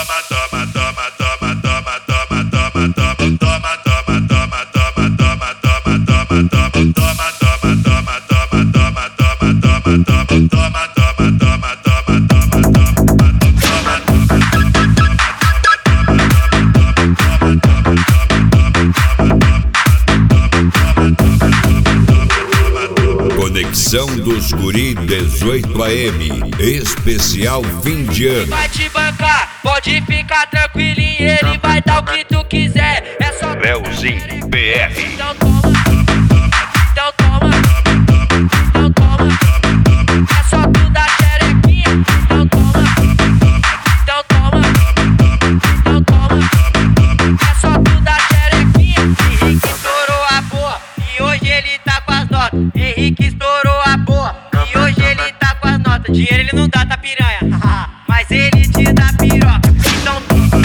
Conexão dos Guri 18 AM, especial fim de ano. Vai te bancar, pode ficar tranquilinho, ele vai dar o que tu quiser. É só Leozinho BR. Então toma, então toma, então toma. É só tu dar xerequinha. Então toma, então toma, então toma. É só tu dar xerequinha. Henrique estourou a boa e hoje ele tá com as notas. Henrique estourou a boa e hoje ele tá com as notas. Dinheiro ele não dá, tá piranha, mas ele te dá piroca. Então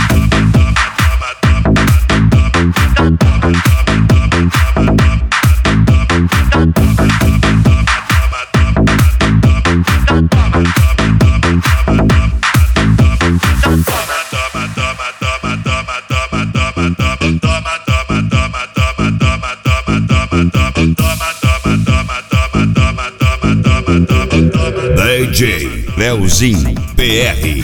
DJ Leozinho BR.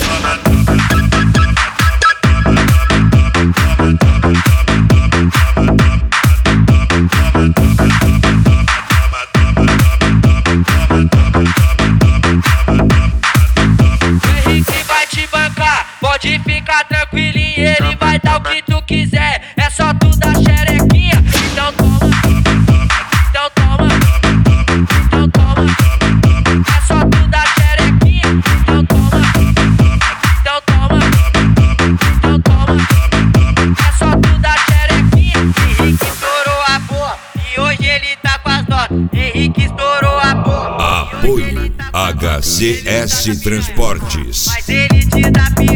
Henrique vai te bancar, pode ficar tranquilinho, ele vai dar o que tu quiser. É só tu dar xerequinha. Então toma, então toma, então toma. É só tu dar xerequinha. Então toma, então toma, então toma. É só tu dar xerequinha. Henrique estourou a boa e hoje ele tá com as notas. Henrique estourou a boa. Apoio HCS Transportes. Mas ele te dá piroca.